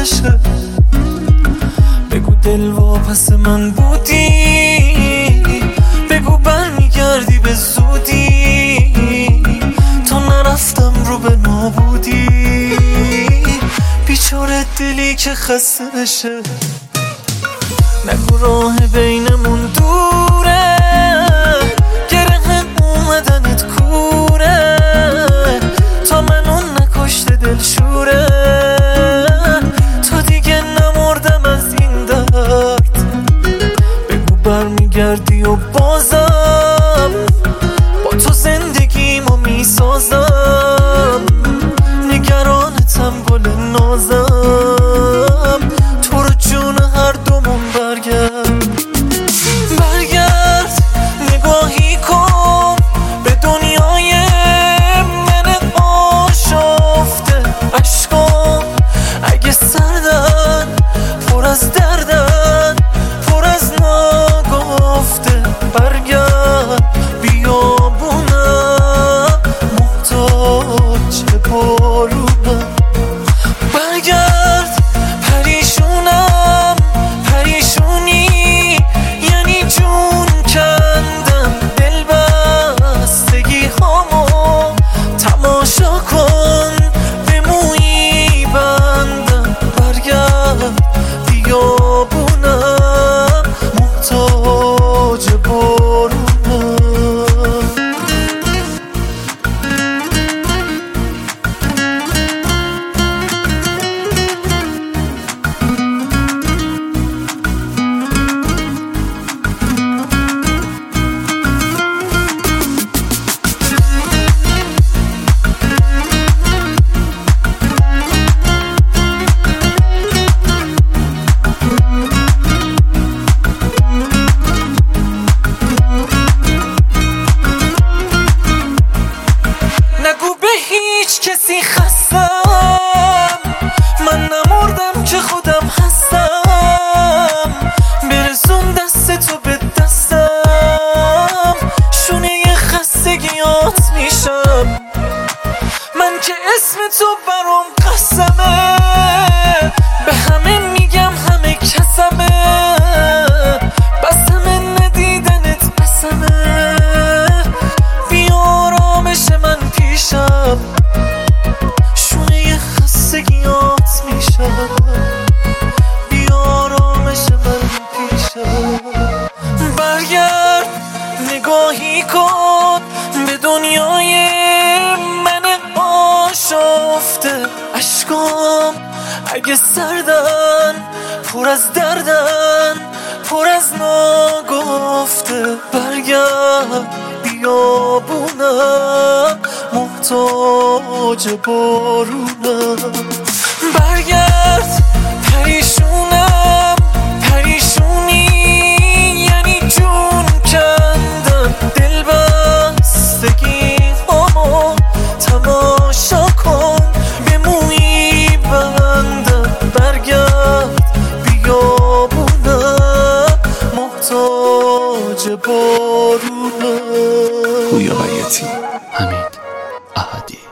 نشه. بگو دل واپس من بودی، بگو برمیگردی به زودی، تا نرفتم رو به نابودی. بیچاره دلی که خسته بشه. نگو راه بینمون دوره، گره اومدنت کوره، تا منو نکشته دلشوره، تا دیگه نمردم از این درد. بگو برمیگردی و بازم با تو زندگیمو میسازم. نگرانتم گل نازم، تو رو جون هر دومون برگرد. برگرد نگاهی کن به دنیای من آشفته. عشقام اگه سردن، پر از دردن، پر از ناگفته. برگرد بیابونم محتاج بارونم. برگرد پریشونم، پریشونی یعنی جون کندم. دل بستگی هامو تماشا کن، به مویی بندم. برگرد بیابونم محتاج بارونم. نگو به هیچ کسی خستم، من نمردم که خودم هستم. برسون دست تو به دستم، شونه خستگیات میشم. من که اسم تو برام قسمه، به همه میگم همه کسمه. بسمه ندیدنت بسمه، بی آرامش من پیشم. شونه خستگیات میشم، بی آرامش من پیشم. برگرد نگاهی کن به دنیای من آشفته. عشقام اگه سردن، پر از دردن، پر از ناگفته. برگرد بیابونم محتاج بارونم. برگرد پریشونم، پریشونی یعنی جون کندم. دل بستگی هامو تماشا کن، به مویی بندم. برگرد بیابونم محتاج بارونم. پویا بیاتی، حمید احدی.